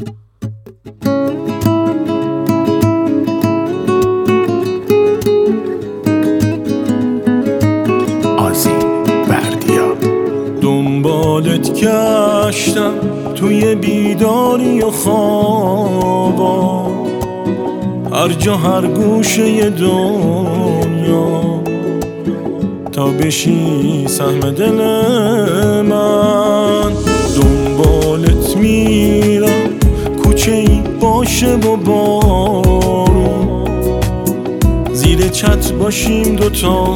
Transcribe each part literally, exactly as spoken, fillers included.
دنبالت گشتم توی بیداری و خوابا، هر جا هر گوشه دنیا، تا بشی سهم دل من. دنبالت میرم کوچه ای باشه و بارون، زیر چتر باشیم دوتا،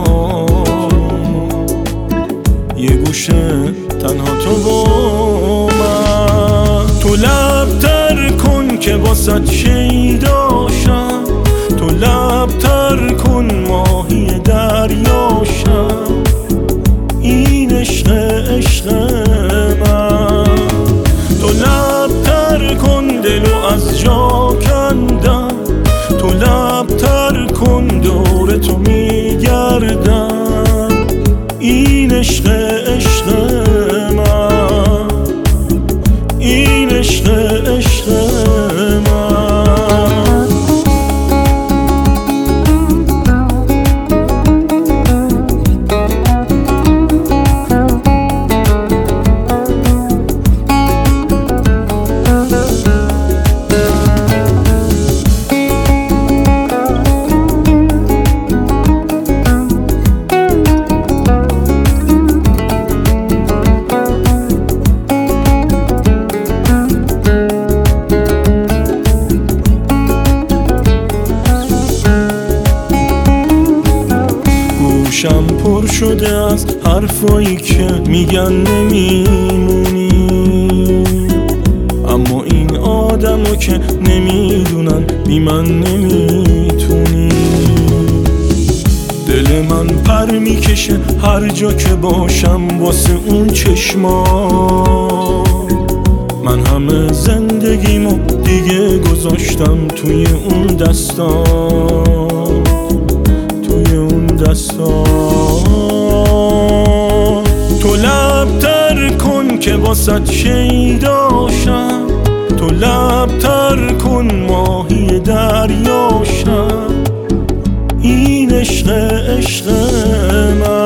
یه گوشه تنها تو با من. تو لب تر کن که واسه شیداشم، تو لب تر کن ماهی دریاشم، این عشق عشق من. تو لب تر کن دلو از جا کندم، تو لب تر کن دور تو میگردم، این عشق عشق من، این عشق عشق من. گوشم پر شده از حرفایی که میگن نمیمونی، اما این آدمو که نمیدونن بی من نمیتونی. دل من پر میکشه هر جا که باشم واسه اون چشما، من همه زندگیمو دیگه گذاشتم توی اون دستا، توی اون دستا. تو لب تر کن که واسه شیداشم، تو لب تر کن ماهی دریاشم، این عشق عشق من.